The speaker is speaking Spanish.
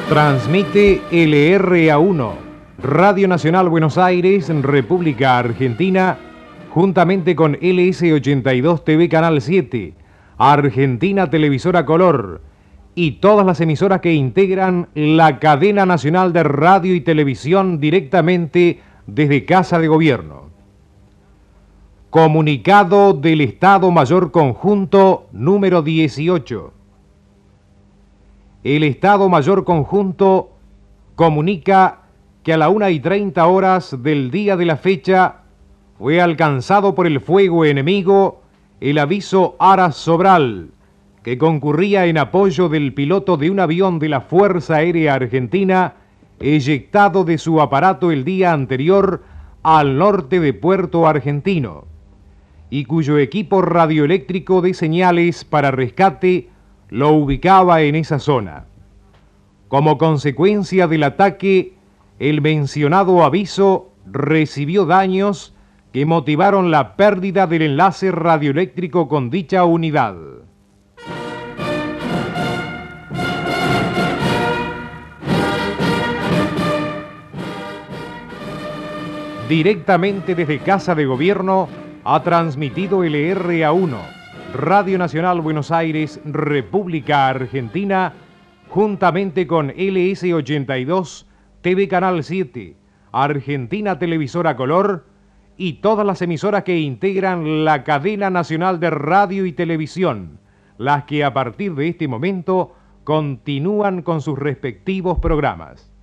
Transmite LRA1, Radio Nacional Buenos Aires, República Argentina, juntamente con LS82 TV Canal 7, Argentina Televisora Color y todas las emisoras que integran la cadena nacional de radio y televisión directamente desde Casa de Gobierno. Comunicado del Estado Mayor Conjunto número 18. El Estado Mayor Conjunto comunica que a la 1:30 del día de la fecha fue alcanzado por el fuego enemigo el aviso Aras Sobral, que concurría en apoyo del piloto de un avión de la Fuerza Aérea Argentina eyectado de su aparato el día anterior al norte de Puerto Argentino, y cuyo equipo radioeléctrico de señales para rescate lo ubicaba en esa zona. Como consecuencia del ataque, el mencionado aviso recibió daños que motivaron la pérdida del enlace radioeléctrico con dicha unidad. Directamente desde Casa de Gobierno ha transmitido LRA1, Radio Nacional Buenos Aires, República Argentina, juntamente con LS82 TV Canal 7, Argentina Televisora Color y todas las emisoras que integran la cadena nacional de radio y televisión, las que a partir de este momento continúan con sus respectivos programas.